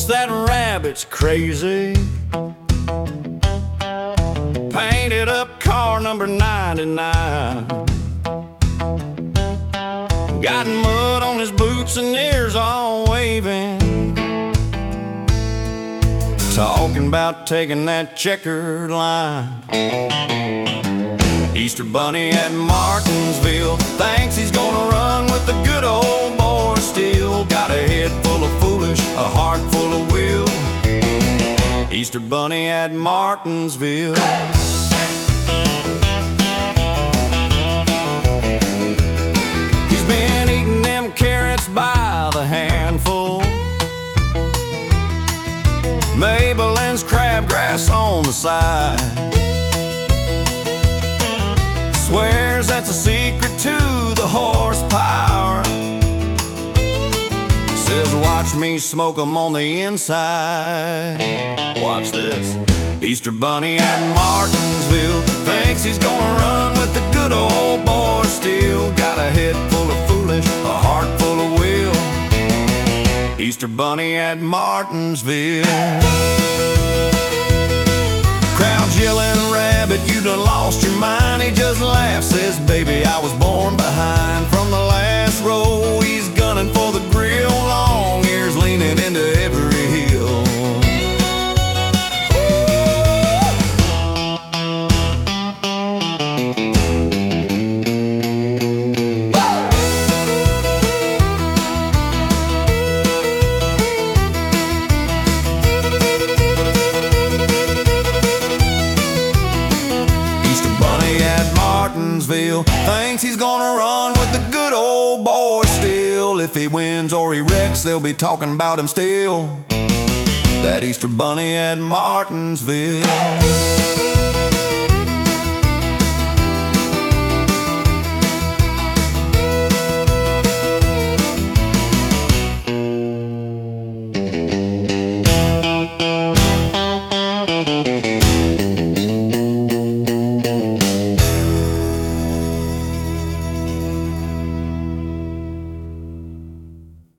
Folks, that rabbit's crazy. Painted up car number 99. Got mud on his boots and ears all waving, talking about taking that checkered line. Easter Bunny at Martinsville thinks he's gonna run with the good old boy still. Got a head full of foolish, a heart full of will. Easter Bunny at Martinsville. He's been eating them carrots by the handful, Maybelline's crabgrass on the side. Swears that's a secret to the horsepower. Says watch me smoke 'em on the inside. Watch this. Easter Bunny at Martinsville thinks he's gonna run with the good old boy still. Got a head full of foolish, a heart full of will. Easter Bunny at Martinsville. Crowd's yelling, rabbit, you done lost your mind. He just laughs, says, baby, I was born behind. From the last row, he's gunning for the grill. Long ears leaning into every hill. Thinks he's gonna run with the good old boy still. If he wins or he wrecks, they'll be talking about him still. That Easter Bunny at Martinsville.